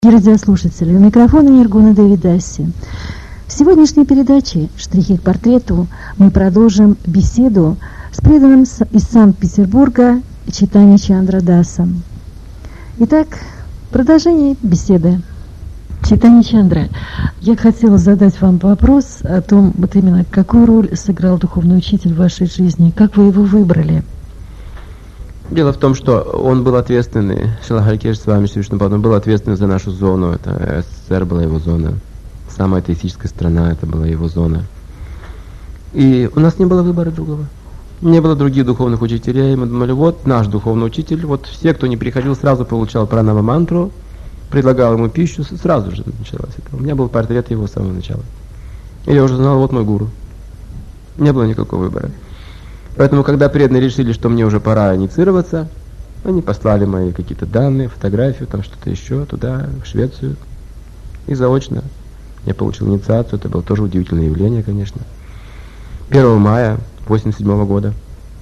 Радиослушатели, у микрофона Ниргуна Давидаси. В сегодняшней передаче «Штрихи к портрету» мы продолжим беседу с преданным из Санкт-Петербурга Чайтанья Чандра Дасом. Итак, продолжение беседы. Чайтанья Чандра, я хотела задать вам вопрос о том, вот именно какую роль сыграл духовный учитель в вашей жизни, как вы его выбрали? Дело в том, что он был ответственный, Шрила Харикеш с вами, он был ответственный за нашу зону, это СССР была его зона, самая атеистическая страна, это была его зона. И у нас не было выбора другого. Не было других духовных учителей, мы думали, вот наш духовный учитель, вот все, кто не приходил, сразу получал пранама мантру, предлагал ему пищу, сразу же началось это. У меня был портрет его с самого начала. И я уже знал, вот мой гуру. Не было никакого выбора. Поэтому, когда преданные решили, что мне уже пора инициироваться, они послали мои какие-то данные, фотографию, там что-то еще, туда, в Швецию. И заочно я получил инициацию. Это было тоже удивительное явление, конечно. 1 мая 87 года.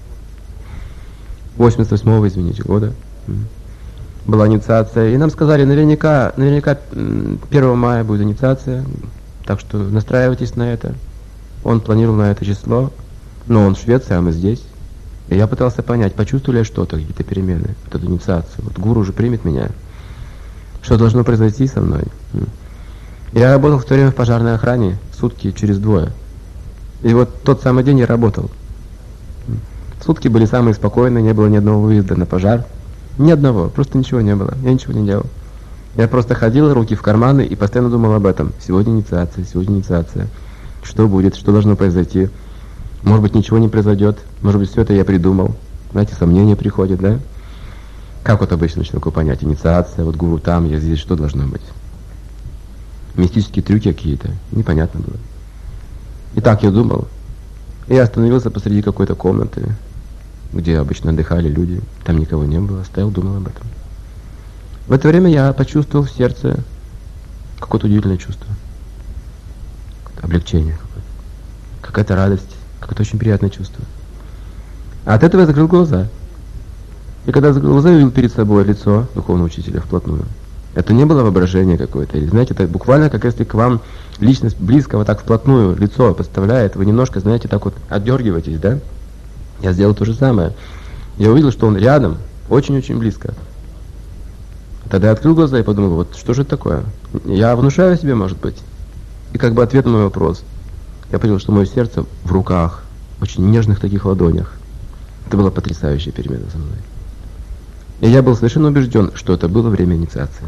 88-го, извините, года. Была инициация. И нам сказали, наверняка 1 мая будет инициация. Так что настраивайтесь на это. Он планировал на это число. Но он в Швеции, а мы здесь. И я пытался понять, почувствовали я что-то, какие-то перемены, вот эту инициацию. Вот гуру уже примет меня. Что должно произойти со мной? Я работал в то время в пожарной охране, сутки через 2. И вот тот самый день я работал. Сутки были самые спокойные, не было ни одного выезда на пожар. Ни одного, просто ничего не было, я ничего не делал. Я просто ходил, руки в карманы и постоянно думал об этом. Сегодня инициация. Что будет, что должно произойти? Может быть, ничего не произойдет, может быть, все это я придумал. Знаете, сомнения приходят, да? Как вот обычно человеку понять? Инициация, вот гуру там, я здесь, что должно быть? Мистические трюки какие-то, непонятно было. И так я думал. И я остановился посреди какой-то комнаты, где обычно отдыхали люди, там никого не было, стоял, думал об этом. В это время я почувствовал в сердце какое-то удивительное чувство. Облегчение какое-то. Какая-то радость. Какое-то очень приятное чувство. А от этого я закрыл глаза. И когда закрыл глаза, я увидел перед собой лицо духовного учителя вплотную. Это не было воображение какое-то. Или, знаете, это буквально как если к вам личность близкого так вплотную лицо подставляет, вы немножко, знаете, так вот отдергиваетесь, да? Я сделал то же самое. Я увидел, что он рядом, очень-очень близко. Тогда я открыл глаза и подумал, вот что же это такое? Я внушаю себе, может быть. И как бы ответ на мой вопрос. Я понял, что мое сердце в руках, очень нежных таких ладонях. Это была потрясающая перемена со мной. И я был совершенно убежден, что это было время инициации.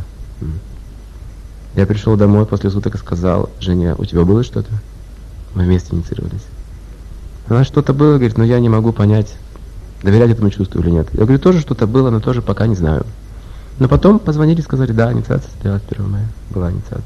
Я пришел домой после суток и сказал, Женя, у тебя было что-то? Мы вместе инициировались. Она что-то было, говорит, но я не могу понять, доверять этому чувству или нет. Я говорю, тоже что-то было, но тоже пока не знаю. Но потом позвонили и сказали, да, инициация состоялась 1 мая. Была инициация.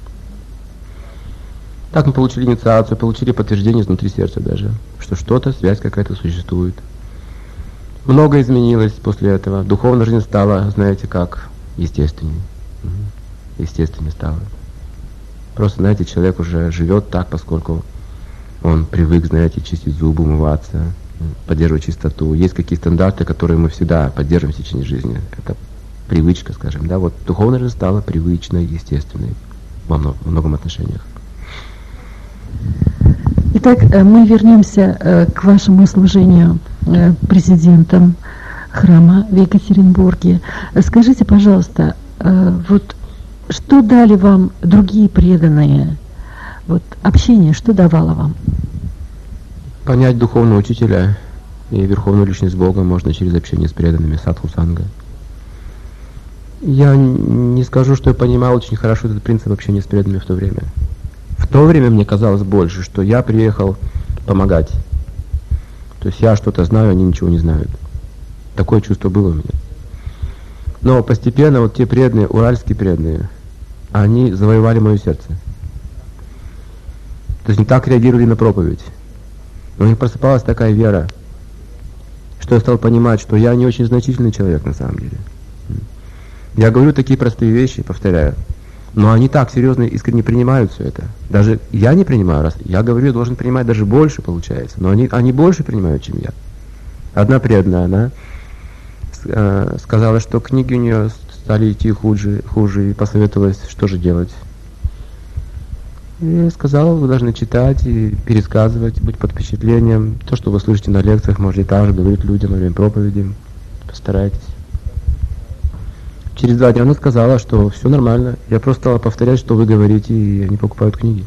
Так мы получили инициацию, получили подтверждение изнутри сердца даже, что что-то, связь какая-то существует. Много изменилось после этого. Духовная жизнь стала, знаете как, естественней. Естественней стала. Просто, знаете, человек уже живет так, поскольку он привык, знаете, чистить зубы, умываться, поддерживать чистоту. Есть какие-то стандарты, которые мы всегда поддерживаем в течение жизни. Это привычка, скажем, да. Вот духовная жизнь стала привычной, естественной во многом отношениях. Итак, мы вернемся к вашему служению президентом храма в Екатеринбурге. Скажите, пожалуйста, вот что дали вам другие преданные? Вот общение, что давало вам? Понять духовного учителя и верховную личность Бога можно через общение с преданными, садху-санга. Я не скажу, что я понимал очень хорошо этот принцип общения с преданными в то время. В то время мне казалось больше, что я приехал помогать. То есть я что-то знаю, они ничего не знают. Такое чувство было у меня. Но постепенно вот те преданные, уральские преданные, они завоевали мое сердце. То есть они так реагировали на проповедь. У них просыпалась такая вера, что я стал понимать, что я не очень значительный человек на самом деле. Я говорю такие простые вещи, повторяю. Но они так серьезно и искренне принимают все это. Даже я не принимаю, раз я говорю, я должен принимать даже больше, получается. Но они больше принимают, чем я. Одна преданная, она сказала, что книги у нее стали идти хуже, и посоветовалась, что же делать. И я сказал, вы должны читать и пересказывать, быть под впечатлением. То, что вы слышите на лекциях, можете также говорить людям во время проповеди. Постарайтесь. Через 2 дня она сказала, что все нормально. Я просто стала повторять, что вы говорите, и они покупают книги.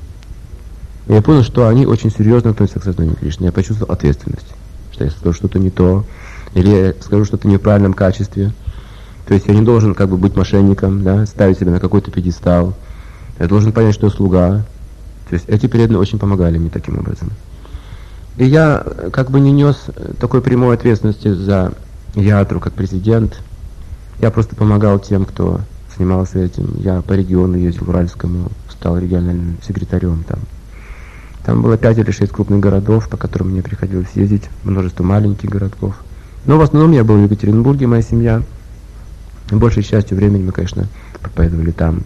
И я понял, что они очень серьезно относятся к сознанию Кришны. Я почувствовал ответственность, что я скажу что-то не то, или я скажу что-то не в правильном качестве. То есть я не должен как бы быть мошенником, да, ставить себя на какой-то пьедестал. Я должен понять, что я слуга. То есть эти преданные очень помогали мне таким образом. И я как бы не нес такой прямой ответственности за ятру как президент. Я просто помогал тем, кто занимался этим. Я по региону ездил, в Уральскому, стал региональным секретарем там. Там было 5 или 6 крупных городов, по которым мне приходилось ездить, множество маленьких городков. Но в основном я был в Екатеринбурге, моя семья. Большей частью времени мы, конечно, проповедовали там.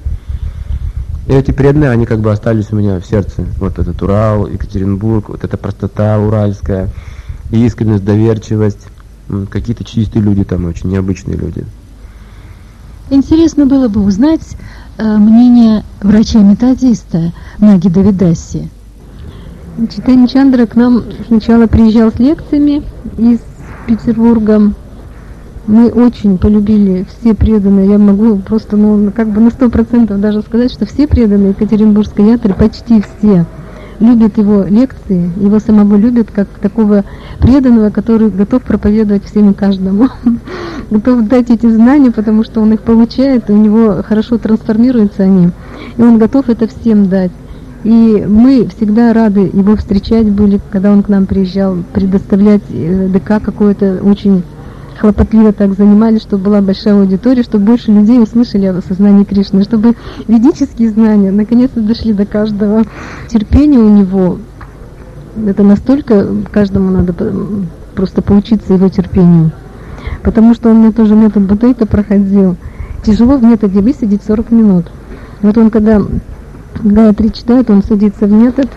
И эти преданные, они как бы остались у меня в сердце. Вот этот Урал, Екатеринбург, вот эта простота уральская, и искренность, доверчивость. Какие-то чистые люди там, очень необычные люди. Интересно было бы узнать мнение врача-методиста Наги Давидаси. Чайтанья Чандра к нам сначала приезжал с лекциями из Петербурга. Мы очень полюбили все преданные. Я могу просто, как бы на 100% даже сказать, что все преданные Екатеринбургской ятры, почти все, любят его лекции, его самого любят как такого преданного, который готов проповедовать всем и каждому. Готов дать эти знания, потому что он их получает, и у него хорошо трансформируются они, и он готов это всем дать. И мы всегда рады его встречать были, когда он к нам приезжал, предоставлять ДК какое-то очень хлопотливо так занимались, чтобы была большая аудитория, чтобы больше людей услышали о сознании Кришны, чтобы ведические знания наконец-то дошли до каждого. Терпение у него, это настолько, каждому надо просто поучиться его терпению. Потому что он мне тоже метод Буддейта проходил. Тяжело в методе высидеть 40 минут. Вот он, когда Гайатри читает, он садится в метод,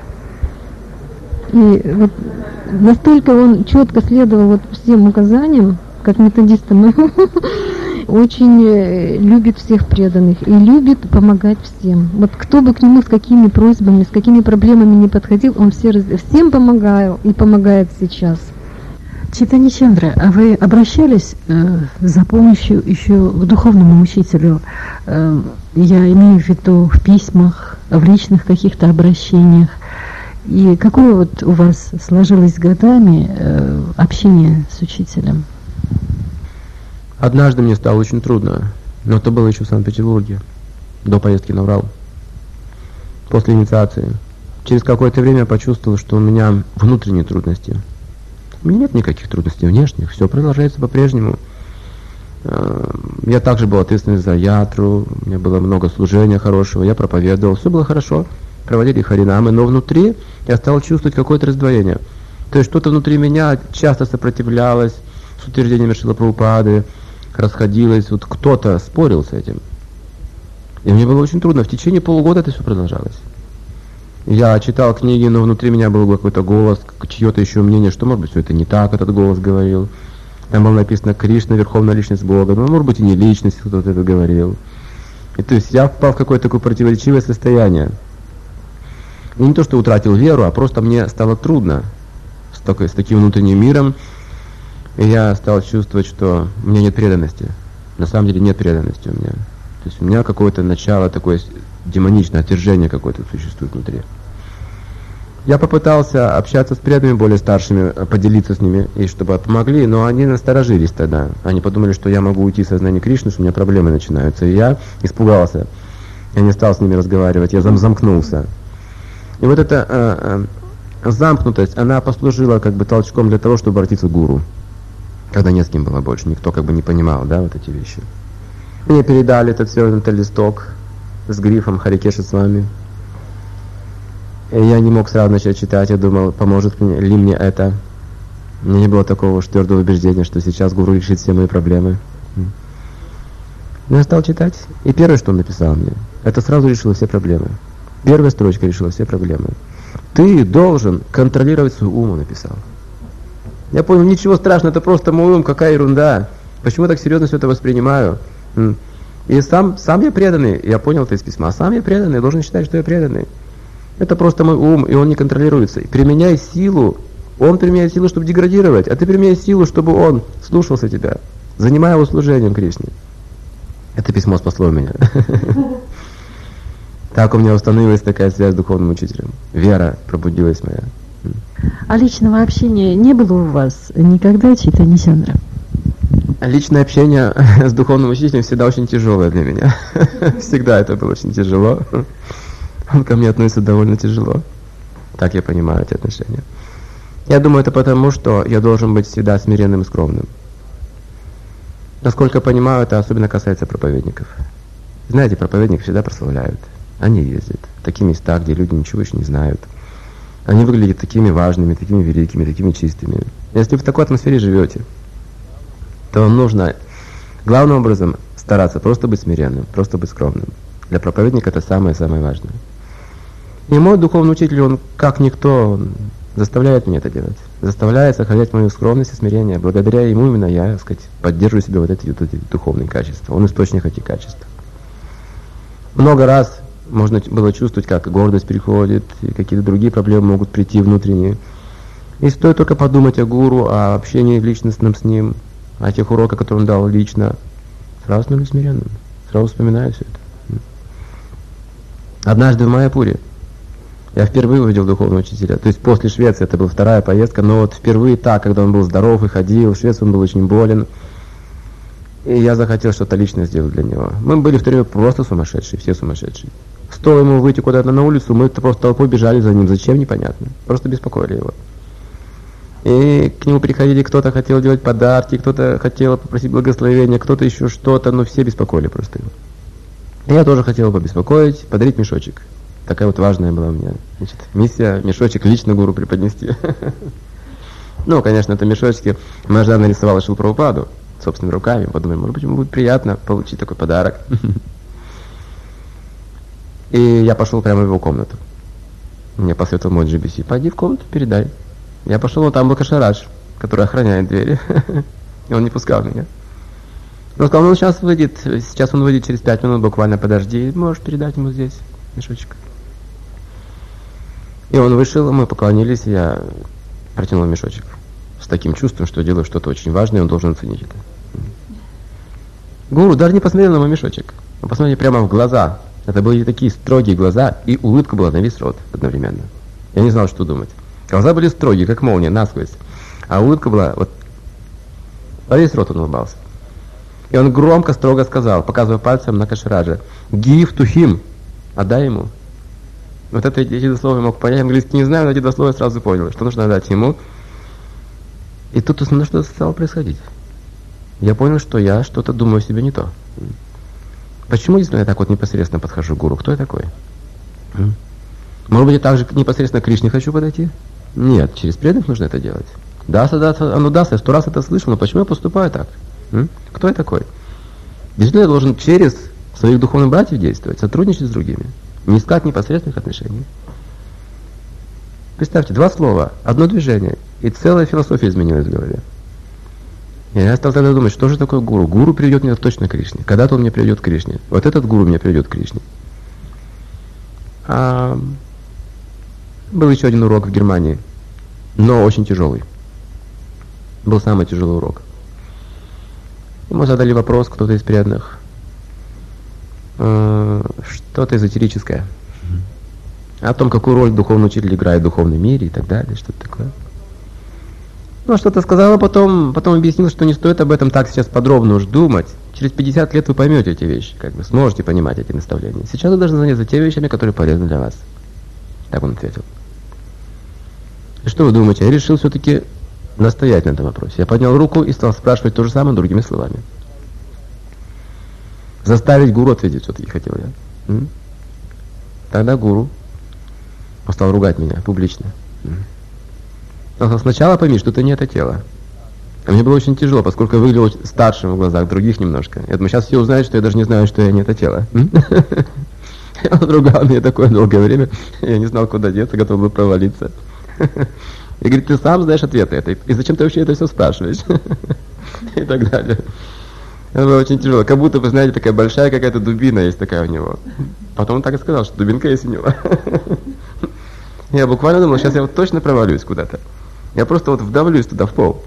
и вот настолько он четко следовал вот всем указаниям, как методистам, очень любит всех преданных и любит помогать всем. Вот кто бы к нему с какими просьбами, с какими проблемами не подходил, он всем помогал и помогает сейчас. Чайтанья Чандра, а вы обращались за помощью еще к духовному учителю? Я имею в виду в письмах, в личных каких-то обращениях. И какое вот у вас сложилось с годами общение с учителем? Однажды мне стало очень трудно, но это было еще в Санкт-Петербурге, до поездки на Урал, после инициации. Через какое-то время я почувствовал, что у меня внутренние трудности. У меня нет никаких трудностей внешних, все продолжается по-прежнему. Я также был ответственен за ятру, у меня было много служения хорошего, я проповедовал, все было хорошо, проводили харинамы, но внутри я стал чувствовать какое-то раздвоение. То есть что-то внутри меня часто сопротивлялось с утверждениями Шрилы Прабхупады, расходилось, вот кто-то спорил с этим. И мне было очень трудно, в течение полугода это все продолжалось. Я читал книги, но внутри меня был какой-то голос, чье-то еще мнение, что, может быть, все это не так, этот голос говорил. Там было написано Кришна, Верховная Личность Бога, но, может быть, и не Личность, кто-то это говорил. И то есть я впал в какое-то такое противоречивое состояние. И не то, что утратил веру, а просто мне стало трудно с таким внутренним миром. И я стал чувствовать, что у меня нет преданности. На самом деле нет преданности у меня. То есть у меня какое-то начало, такое демоничное отвержение какое-то существует внутри. Я попытался общаться с преданными более старшими, поделиться с ними, и чтобы помогли, но они насторожились тогда. Они подумали, что я могу уйти в сознание Кришны, что у меня проблемы начинаются. И я испугался. Я не стал с ними разговаривать, я замкнулся. И вот эта замкнутость, она послужила как бы толчком для того, чтобы обратиться к гуру. Когда не с кем было больше, никто как бы не понимал, да, вот эти вещи. Мне передали этот листок с грифом Харикеша с вами. И я не мог сразу начать читать, я думал, поможет ли мне это. У меня не было такого твердого убеждения, что сейчас гуру решит все мои проблемы. Но я стал читать, и первое, что он написал мне, это сразу решило все проблемы. Первая строчка решила все проблемы. Ты должен контролировать свой ум, он написал. Я понял, ничего страшного, это просто мой ум, какая ерунда. Почему я так серьезно все это воспринимаю? И сам я преданный, я понял это из письма, сам я преданный, я должен считать, что я преданный. Это просто мой ум, и он не контролируется. И применяй силу, он применяет силу, чтобы деградировать, а ты применяй силу, чтобы он слушался тебя, занимая его служением Кришне. Это письмо спасло меня. Так у меня установилась такая связь с духовным учителем. Вера пробудилась моя. А личного общения не было у вас никогда, Чайтанья Чандра? Личное общение с духовным учителем всегда очень тяжелое для меня. Всегда это было очень тяжело. Он ко мне относится довольно тяжело. Так я понимаю эти отношения. Я думаю, это потому, что я должен быть всегда смиренным и скромным. Насколько понимаю, это особенно касается проповедников. Знаете, проповедников всегда прославляют. Они ездят в такие места, где люди ничего еще не знают. Они выглядят такими важными, такими великими, такими чистыми. Если вы в такой атмосфере живете, то нужно главным образом стараться просто быть смиренным, просто быть скромным. Для проповедника это самое-самое важное. И мой духовный учитель, он как никто, он заставляет меня это делать. Заставляет сохранять мою скромность и смирение. Благодаря ему именно я, так сказать, поддерживаю себе вот эти духовные качества. Он источник этих качеств. Много раз можно было чувствовать, как гордость приходит, и какие-то другие проблемы могут прийти внутренние. И стоит только подумать о гуру, о общении личностном с ним, о тех уроках, которые он дал лично, сразу становлюсь смиренным, сразу вспоминаю все это. Однажды в Майяпуре я впервые увидел духовного учителя. То есть после Швеции, это была вторая поездка, но вот впервые так, когда он был здоров и ходил, в Швеции он был очень болен. И я захотел что-то личное сделать для него. Мы были втроем просто сумасшедшие, все сумасшедшие. Стоило ему выйти куда-то на улицу, мы просто толпой бежали за ним. Зачем, непонятно. Просто беспокоили его. И к нему приходили, кто-то хотел делать подарки, кто-то хотел попросить благословения, кто-то еще что-то, но все беспокоили просто его. И я тоже хотел побеспокоить, подарить мешочек. Такая вот важная была у меня, значит, миссия, мешочек лично гуру преподнести. Ну, конечно, это мешочки. Моя жена нарисовала Шрилу Прабхупаду собственными руками. Подумали, может быть, ему будет приятно получить такой подарок. И я пошел прямо в его комнату. Мне посоветовал мой GBC: пойди в комнату, передай. Я пошел, но там был Кашарадж, который охраняет двери. И он не пускал меня. Он сказал, ну сейчас он выйдет через 5 минут, буквально подожди, можешь передать ему здесь мешочек. И он вышел, мы поклонились, и я протянул мешочек с таким чувством, что я делаю что-то очень важное, и он должен оценить это. Гуру даже не посмотрел на мой мешочек, он посмотрел прямо в глаза. Это были такие строгие глаза, и улыбка была на весь рот одновременно. Я не знал, что думать. Глаза были строгие, как молния, насквозь. А улыбка была, вот, во весь рот он улыбался. И он громко, строго сказал, показывая пальцем на Кашараджа: «Give to him», отдай ему. Вот это эти слова я мог понять, английский не знаю, но эти слова я сразу понял, что нужно отдать ему. И тут со мной что-то стало происходить. Я понял, что я что-то думаю о себе не то. Почему действительно я так вот непосредственно подхожу к гуру? Кто я такой? Может быть, я так же непосредственно к Кришне хочу подойти? Нет, через преданных нужно это делать. Да, я 100 раз это слышал, но почему я поступаю так? Кто я такой? Действительно, я должен через своих духовных братьев действовать, сотрудничать с другими, не искать непосредственных отношений. Представьте, 2 слова, 1 движение, и целая философия изменилась в голове. И я стал тогда думать, что же такое гуру? Гуру приведет меня точно к Кришне. Когда-то он меня приведет к Кришне. Вот этот гуру меня приведет к Кришне. Был еще один урок в Германии, но очень тяжелый. Был самый тяжелый урок. Ему задали вопрос, кто-то из преданных, что-то эзотерическое, о том, какую роль духовный учитель играет в духовном мире и так далее, что-то такое. Ну, что-то сказал, а потом объяснил, что не стоит об этом так сейчас подробно уж думать. Через 50 лет вы поймете эти вещи, как бы сможете понимать эти наставления. Сейчас вы должны заняться теми вещами, которые полезны для вас. Так он ответил. И что вы думаете? Я решил все-таки настоять на этом вопросе. Я поднял руку и стал спрашивать то же самое другими словами. Заставить гуру ответить все-таки хотел я. Тогда гуру стал ругать меня публично. Он сказал: сначала пойми, что ты не это тело. А мне было очень тяжело, поскольку я выглядел старшим в глазах других немножко. Я думаю, сейчас все узнают, что я даже не знаю, что я не это тело. Он ругал меня такое долгое время. Я не знал, куда деться, готов был провалиться. И говорит: ты сам знаешь ответы это, и зачем ты вообще это все спрашиваешь? И так далее. Это было очень тяжело. Как будто, вы знаете, такая большая какая-то дубина есть такая у него. Потом он так и сказал, что дубинка есть у него. Я буквально думал, сейчас я вот точно провалюсь куда-то. Я просто вот вдавлюсь туда, в пол.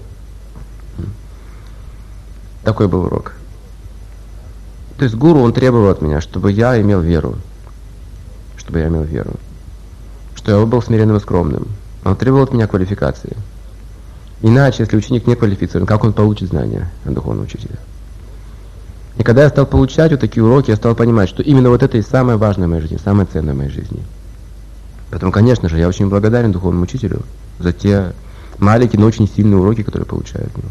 Такой был урок. То есть гуру, он требовал от меня, чтобы я имел веру. Чтобы я имел веру. Что я был смиренным и скромным. Он требовал от меня квалификации. Иначе, если ученик не квалифицирован, как он получит знания от духовного учителя? И когда я стал получать вот такие уроки, я стал понимать, что именно вот это и самое важное в моей жизни, самое ценное в моей жизни. Поэтому, конечно же, я очень благодарен духовному учителю за те маленькие, но очень сильные уроки, которые получаю от него.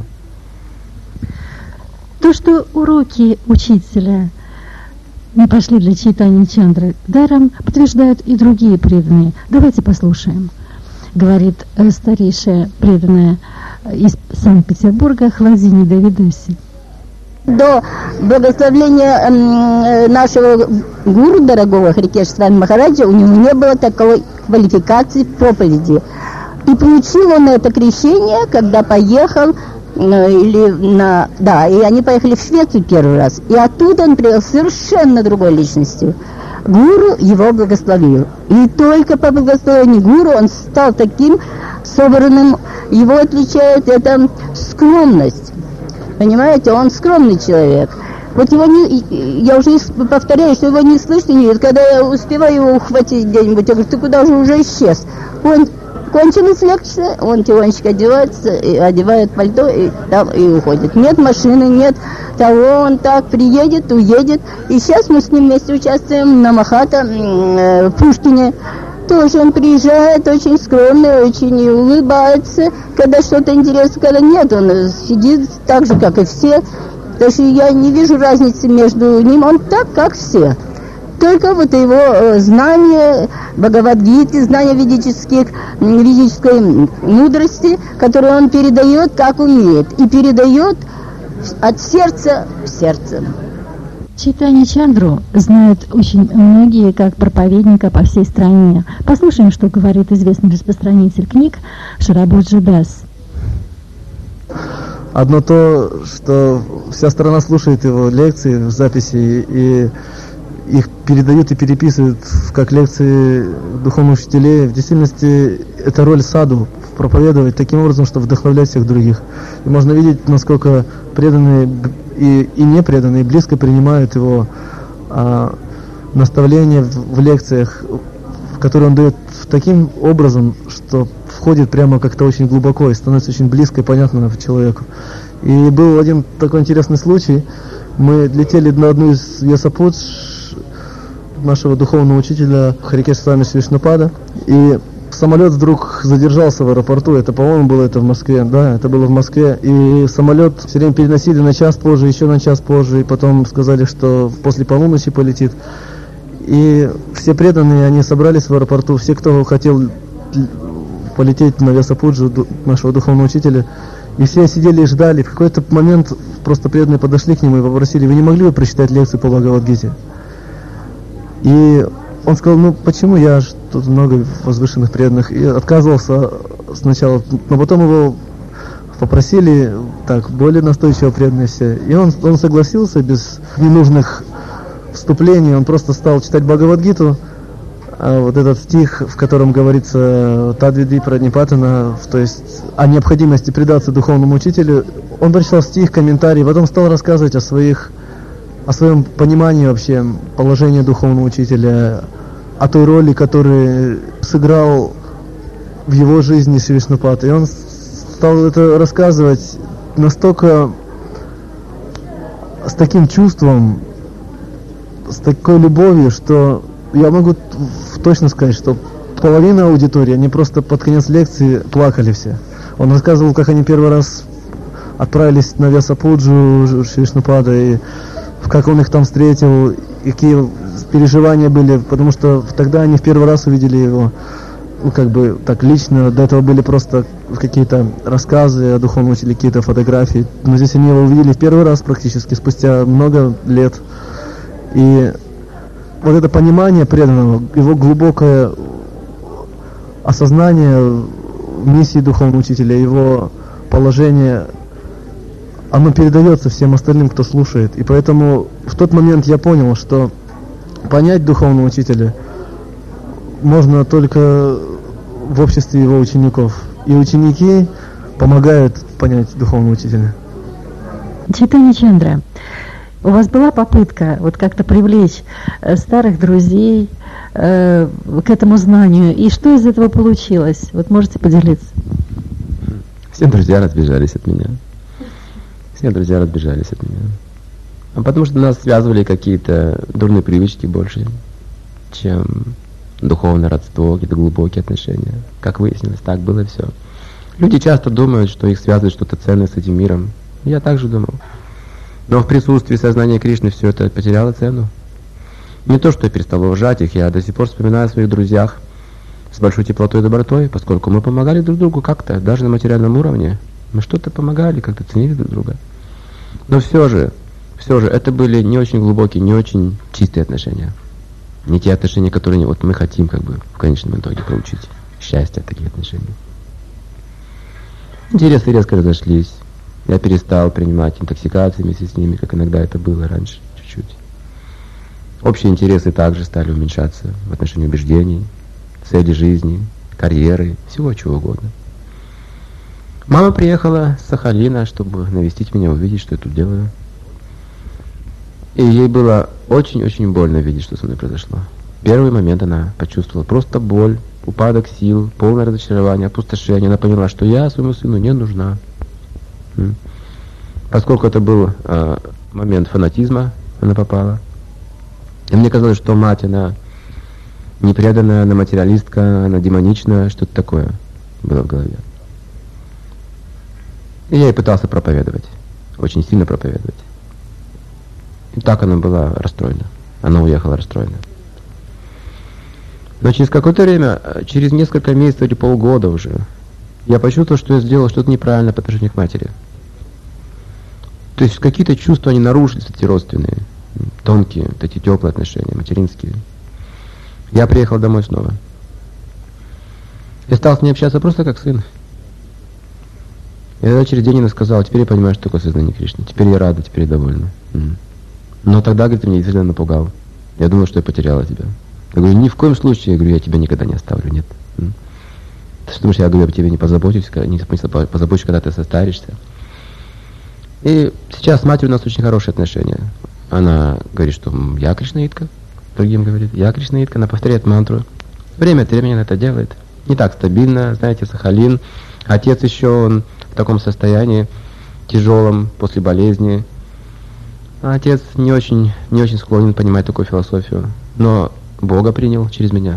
То, что уроки учителя не пошли для Чайтаньи Чандры даром, подтверждают и другие преданные. Давайте послушаем. Говорит старейшая преданная из Санкт-Петербурга Хладзини Давидаси. До благословления нашего гуру, дорогого Харикешвара Махараджа, у него не было такой квалификации в проповеди. И получил он это крещение, когда поехал, и они поехали в Швецию первый раз. И оттуда он приехал совершенно другой личностью. Гуру его благословил. И только по благословению гуру он стал таким собранным. Его отличает эта скромность. Понимаете, он скромный человек. Вот его я уже повторяю, что его не слышно, нет. Когда я успеваю его ухватить где-нибудь, я говорю, ты куда же уже исчез? Он кончилась лекция, он тихонечко одевается, и одевает пальто и уходит. Нет машины, нет того, он так приедет, уедет. И сейчас мы с ним вместе участвуем на Махата в Пушкине. Тоже он приезжает очень скромный, очень улыбается, когда что-то интересно, когда нет, он сидит так же, как и все. Потому что я не вижу разницы между ним, он так, как все. Только вот его знание Бхагавад-гиты, знание ведической мудрости, которую он передает, как умеет. И передает от сердца в сердце. Чайтанью Чандру знают очень многие как проповедника по всей стране. Послушаем, что говорит известный распространитель книг Шарабоджи Дас. Одно то, что вся страна слушает его лекции в записи, и их передают и переписывают как лекции духовных учителей. В действительности это роль саду — проповедовать таким образом, чтобы вдохновлять всех других. И можно видеть, насколько преданные и непреданные близко принимают его наставления в лекциях, которые он дает таким образом, что входит прямо как-то очень глубоко и становится очень близко и понятно человеку. И был один такой интересный случай. Мы летели на одну из Ясапудж нашего духовного учителя Харикеш Свами Вишнупада, и самолет вдруг задержался в аэропорту. Это, по-моему, было это в Москве. Да, это было в Москве. И самолет все время переносили на час позже, еще на час позже, и потом сказали, что после полуночи полетит. И все преданные, они собрались в аэропорту, все, кто хотел полететь на Вьясапуджу нашего духовного учителя, и все сидели и ждали. В какой-то момент просто преданные подошли к нему и попросили: вы не могли бы прочитать лекцию по Бхагавад-гите? И он сказал: ну почему, я ж тут много возвышенных преданных. И отказывался сначала, но потом его попросили так более настойчиво преданные все. И он согласился без ненужных вступлений. Он просто стал читать Бхагавад-гиту, вот этот стих, в котором говорится Тадвиди Пранипатана, то есть о необходимости предаться духовному учителю. Он прочитал стих, комментарий, потом стал рассказывать о своем понимании вообще положения духовного учителя, о той роли, которую сыграл в его жизни Шри Вишнупад. И он стал это рассказывать настолько с таким чувством, с такой любовью, что я могу точно сказать, что половина аудитории, они просто под конец лекции плакали все. Он рассказывал, как они первый раз отправились на Вьясапуджу Шри Вишнупада, и как он их там встретил, какие переживания были, потому что тогда они в первый раз увидели его, ну, как бы так лично. До этого были просто какие-то рассказы о духовном учителе, какие-то фотографии, но здесь они его увидели в первый раз практически, спустя много лет. И вот это понимание преданного, его глубокое осознание миссии духовного учителя, его положение, оно передается всем остальным, кто слушает. И поэтому в тот момент я понял, что понять духовного учителя можно только в обществе его учеников. И ученики помогают понять духовного учителя. Чайтанья Чандра, у вас была попытка вот как-то привлечь старых друзей к этому знанию? И что из этого получилось? Вот можете поделиться? Все друзья разбежались от меня. Все друзья разбежались от меня. А потому что нас связывали какие-то дурные привычки больше, чем духовное родство, какие-то глубокие отношения. Как выяснилось, так было и все. Люди часто думают, что их связывает что-то ценное с этим миром. Я также думал. Но в присутствии сознания Кришны все это потеряло цену. Не то, что я перестал уважать их, я до сих пор вспоминаю о своих друзьях с большой теплотой и добротой, поскольку мы помогали друг другу как-то, даже на материальном уровне. Мы что-то помогали, как-то ценили друг друга. Но все же, это были не очень глубокие, не очень чистые отношения. Не те отношения, которые вот мы хотим как бы в конечном итоге получить. Счастье от таких отношений. Интересы резко разошлись. Я перестал принимать интоксикации вместе с ними, как иногда это было раньше, чуть-чуть. Общие интересы также стали уменьшаться в отношении убеждений, цели жизни, карьеры, всего чего угодно. Мама приехала с Сахалина, чтобы навестить меня, увидеть, что я тут делаю. И ей было очень-очень больно видеть, что со мной произошло. В первый момент она почувствовала просто боль, упадок сил, полное разочарование, опустошение. Она поняла, что я своему сыну не нужна. Поскольку это был момент фанатизма, она попала. И мне казалось, что мать, она непреданная, она материалистка, она демоничная, что-то такое было в голове. И я ей пытался проповедовать, очень сильно проповедовать. И так она была расстроена. Она уехала расстроена. Но через какое-то время, через несколько месяцев или полгода уже, я почувствовал, что я сделал что-то неправильно по отношению к матери. То есть какие-то чувства, они нарушились, эти родственные, тонкие, вот эти теплые отношения, материнские. Я приехал домой снова. Я стал с ней общаться просто как сын. И тогда через день она сказала: теперь я понимаю, что такое сознание Кришны. Теперь я рада, теперь я довольна. Но тогда, говорит, ты меня действительно напугал. Я думал, что я потеряла тебя. Я говорю: ни в коем случае, я говорю, я тебя никогда не оставлю, нет. Ты что думаешь, я говорю, об тебе не позабочусь, когда ты состаришься. И сейчас с матерью у нас очень хорошие отношения. Она говорит, что я кришнаитка, другим говорит, я кришнаитка, она повторяет мантру. Время от времени она это делает. Не так стабильно, знаете, Сахалин. Отец еще, он в таком состоянии тяжелом, после болезни. А отец не очень склонен понимать такую философию. Но Бога принял через меня.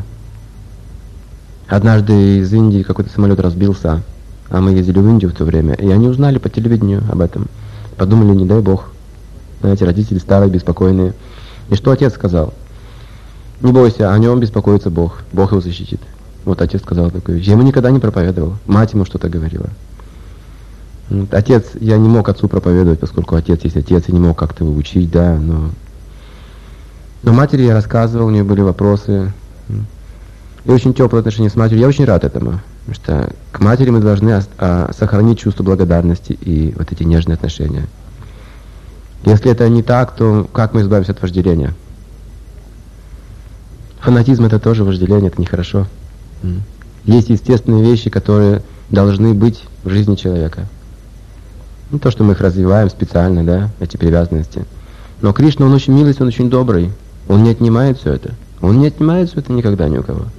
Однажды из Индии какой-то самолет разбился, а мы ездили в Индию в то время, и они узнали по телевидению об этом. Подумали, не дай Бог. Знаете, родители старые, беспокойные. И что отец сказал? Не бойся, о нем беспокоится Бог. Бог его защитит. Вот отец сказал такое. Я ему никогда не проповедовал. Мать ему что-то говорила. Отец, я не мог отцу проповедовать, поскольку отец есть отец, и не мог как-то его учить, да, но матери я рассказывал, у нее были вопросы. И очень теплые отношения с матерью. Я очень рад этому, потому что к матери мы должны сохранить чувство благодарности и вот эти нежные отношения. Если это не так, то как мы избавимся от вожделения? Фанатизм — это тоже вожделение, это нехорошо. Есть естественные вещи, которые должны быть в жизни человека. Не то, что мы их развиваем специально, да, эти привязанности. Но Кришна, он очень милостивый, он очень добрый. Он не отнимает все это. Он не отнимает все это никогда ни у кого.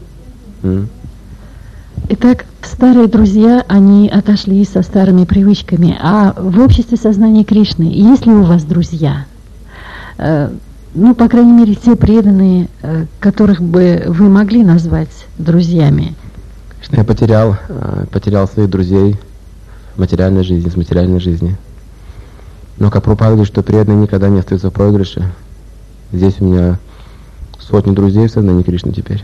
Итак, старые друзья, они отошли со старыми привычками. А в обществе сознания Кришны, есть ли у вас друзья? По крайней мере, те преданные, которых бы вы могли назвать друзьями. Конечно, я потерял своих друзей в материальной жизни, с материальной жизни. Но как Прабхупада говорит, что преданные никогда не остаются в проигрыше. Здесь у меня сотни друзей в сознании Кришны теперь.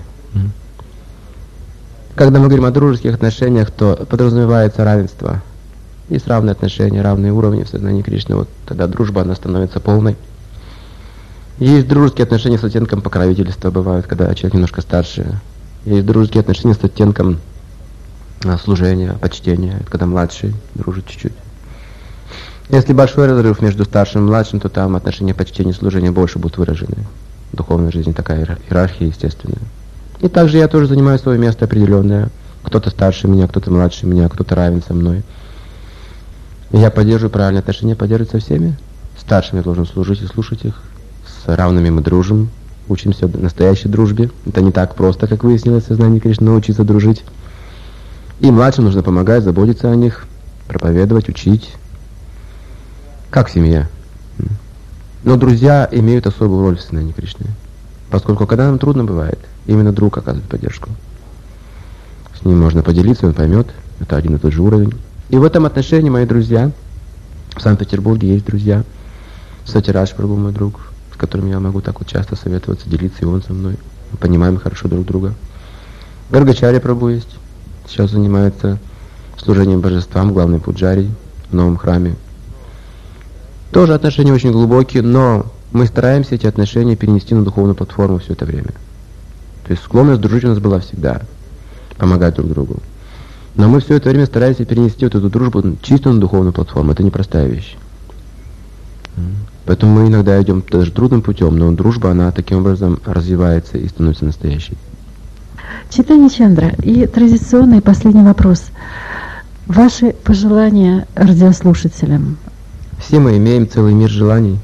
Когда мы говорим о дружеских отношениях, то подразумевается равенство. Есть равные отношения, равные уровни в сознании Кришны. Вот тогда дружба, она становится полной. Есть дружеские отношения с оттенком покровительства, бывают, когда человек немножко старше. Есть дружеские отношения с оттенком служения, почтения, когда младший дружит чуть-чуть. Если большой разрыв между старшим и младшим, то там отношения почтения и служения больше будут выражены. В духовной жизни такая иерархия естественная. И также я тоже занимаю свое место определенное. Кто-то старше меня, кто-то младше меня, кто-то равен со мной. И я поддерживаю правильные отношения, поддерживаю со всеми. Старшим я должен служить и слушать их. С равными мы дружим, учимся настоящей дружбе. Это не так просто, как выяснилось в сознании Кришны, научиться дружить. И младшим нужно помогать, заботиться о них, проповедовать, учить. Как семья. Но друзья имеют особую роль в сознании Кришны. Поскольку когда нам трудно бывает, именно друг оказывает поддержку. С ним можно поделиться, он поймет. Это один и тот же уровень. И в этом отношении мои друзья, в Санкт-Петербурге есть друзья. Сатирадж Прабху мой друг, с которым я могу так вот часто советоваться, делиться, и он со мной. Мы понимаем хорошо друг друга. Гаргачарья Прабху есть. Сейчас занимается служением божествам, главный пуджарий в новом храме. Тоже отношения очень глубокие, но мы стараемся эти отношения перенести на духовную платформу все это время. То есть склонность дружить у нас была всегда, помогать друг другу. Но мы все это время стараемся перенести вот эту дружбу чисто на духовную платформу. Это непростая вещь. Поэтому мы иногда идем даже трудным путем, но дружба, она таким образом развивается и становится настоящей. Чайтанья Чандра, и традиционный последний вопрос. Ваши пожелания радиослушателям? Все мы имеем целый мир желаний.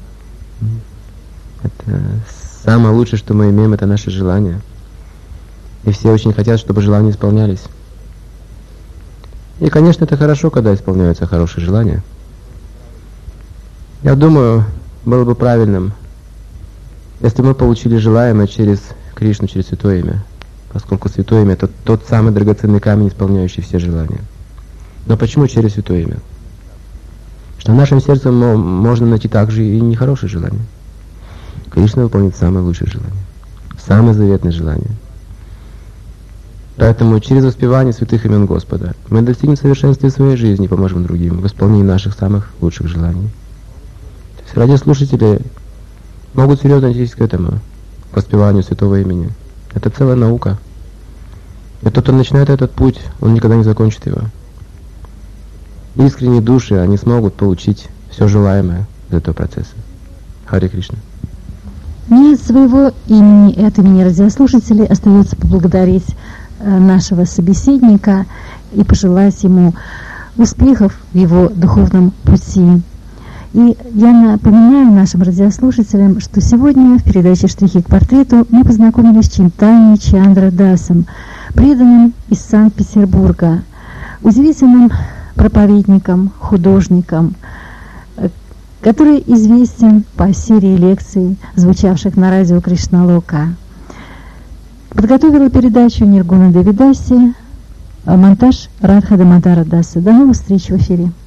Это самое лучшее, что мы имеем, это наши желания. И все очень хотят, чтобы желания исполнялись. И, конечно, это хорошо, когда исполняются хорошие желания. Я думаю, было бы правильным, если мы получили желаемое через Кришну, через Святое Имя. Поскольку Святое Имя — это тот самый драгоценный камень, исполняющий все желания. Но почему через Святое Имя? Что в нашем сердце можно найти также и нехорошие желания. Кришна выполнит самое лучшее желание, самое заветное желание. Поэтому через воспевание святых имен Господа мы достигнем совершенства своей жизни и поможем другим в исполнении наших самых лучших желаний. То есть радиослушатели могут серьезно отнестись к этому, к воспеванию святого имени. Это целая наука. И тот, кто начинает этот путь, он никогда не закончит его. Искренние души, они смогут получить все желаемое из этого процесса. Харе Кришна. Мне от своего имени и от имени радиослушателей остается поблагодарить нашего собеседника и пожелать ему успехов в его духовном пути. И я напоминаю нашим радиослушателям, что сегодня в передаче «Штрихи к портрету» мы познакомились с Чайтаньей Чандра Дасом, преданным из Санкт-Петербурга, удивительным проповедником, художником, который известен по серии лекций, звучавших на радио Кришналока. Подготовила передачу Ниргуна Девидаси, монтаж Радха Дамодара Даса. До новых встреч в эфире.